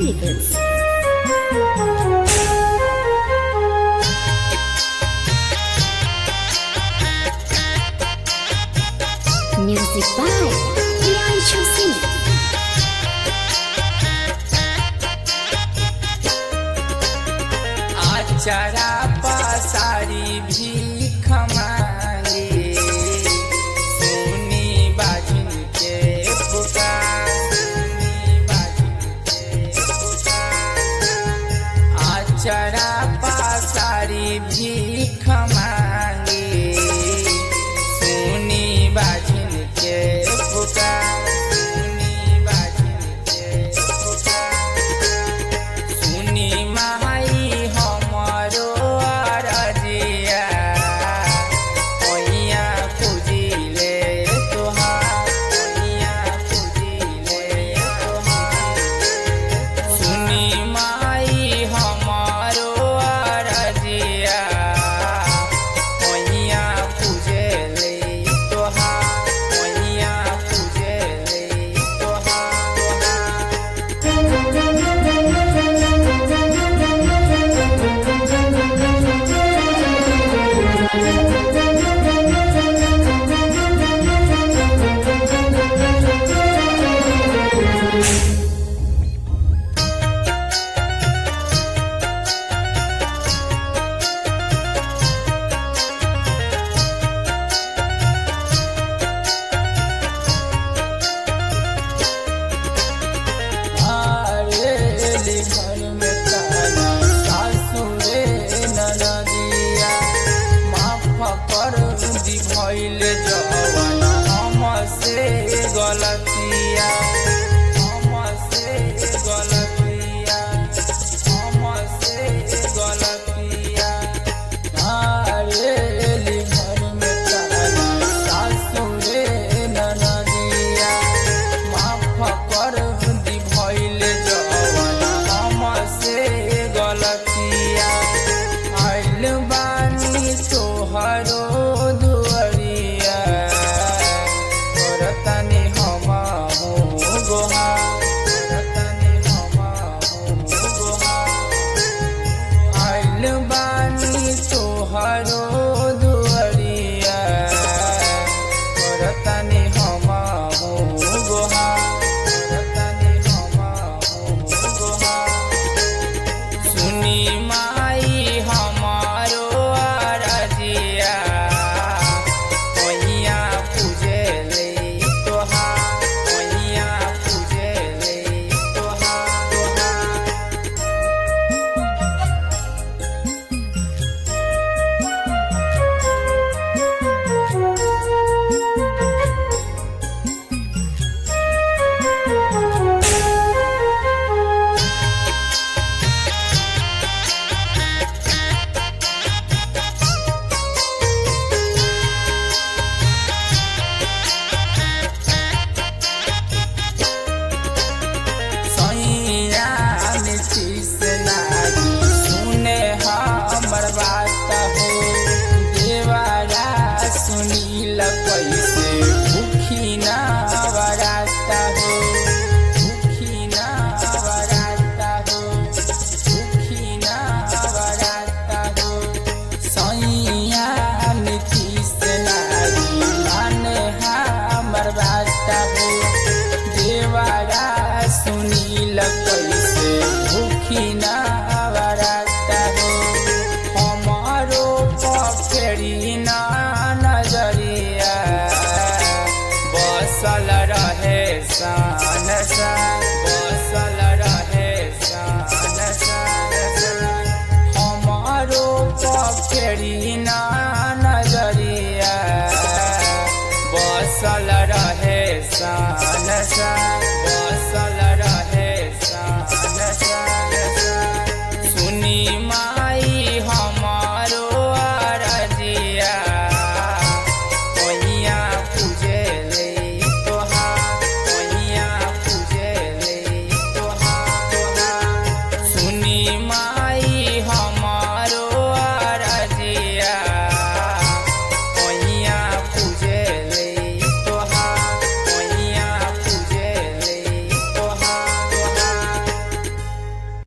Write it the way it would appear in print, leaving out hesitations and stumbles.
Musicals. Music by Priyanshu Singh. आचारा पासारी भीख मांगे सुनी बाजिन के पुकार, आचारा पासारी भीख मांगे सुनी बाजिन के पुकार, सुनी माई हमरो अरजिया ओइया पूजिले तोहार, ओइया पूजिले तोहार, सुनी माई हमरो अरजिया ओइया पूजिले तोहार, ओइया पूजिले घर में ताना सासुरे ननदिया माफ कर दी भइल जवान हमसे गलतिया, हमसे गलतिया, हमसे गलतिया। आरेली घर में ताना सासुरे ननदिया माफ कर दी भइल जवान हमसे गलतिया। आइल बानी तोहरो दुआरिया करतनी हमहु गोहार, करतनी हमहु गोहार। आइल बानी तोहरो दुआरिया करतनी हमहु गोहार, करतनी हमहु गोहार। सुनी माई हमारो अरजिया ओइया पूजेले तोहार, ओइया पूजेले तोहार, सैया नीतीश नारी सुने हमर बात हो, देवरा सुनील कैसे भूखी ना बराता हो, भूखी ना बराता हो, भूखी ना बराता हो। सैया नीतीश नारी माने हमर बात हो, देवरा सुनील कैसे भूखी ना बराता हो। हमारो पखेड़ी ना नजरिया बसल रहे सान सान, बसल रहे सान सान। हमारो पखेड़ी